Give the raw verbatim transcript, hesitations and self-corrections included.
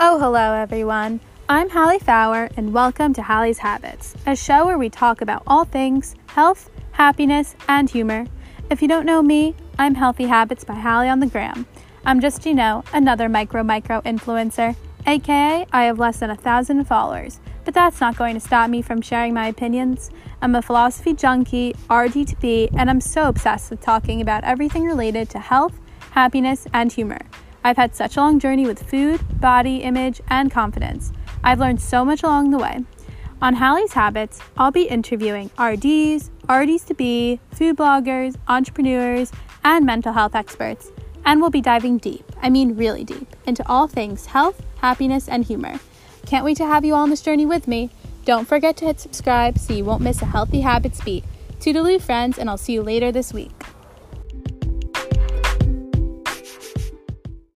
Oh, hello everyone. I'm Hallie Fowler and welcome to Hallie's Habits, a show where we talk about all things health, happiness, and humor. If you don't know me, I'm Healthy Habits by Hallie on the gram. I'm just, you know, another micro-micro influencer, aka I have less than a thousand followers, but that's not going to stop me from sharing my opinions. I'm a philosophy junkie, R D to B, and I'm so obsessed with talking about everything related to health, happiness, and humor. I've had such a long journey with food, body, image, and confidence. I've learned so much along the way. On Hallie's Habits, I'll be interviewing R Ds, R Ds to be, food bloggers, entrepreneurs, and mental health experts. And we'll be diving deep, I mean really deep, into all things health, happiness, and humor. Can't wait to have you all on this journey with me. Don't forget to hit subscribe so you won't miss a Healthy Habits beat. Toodaloo, friends, and I'll see you later this week.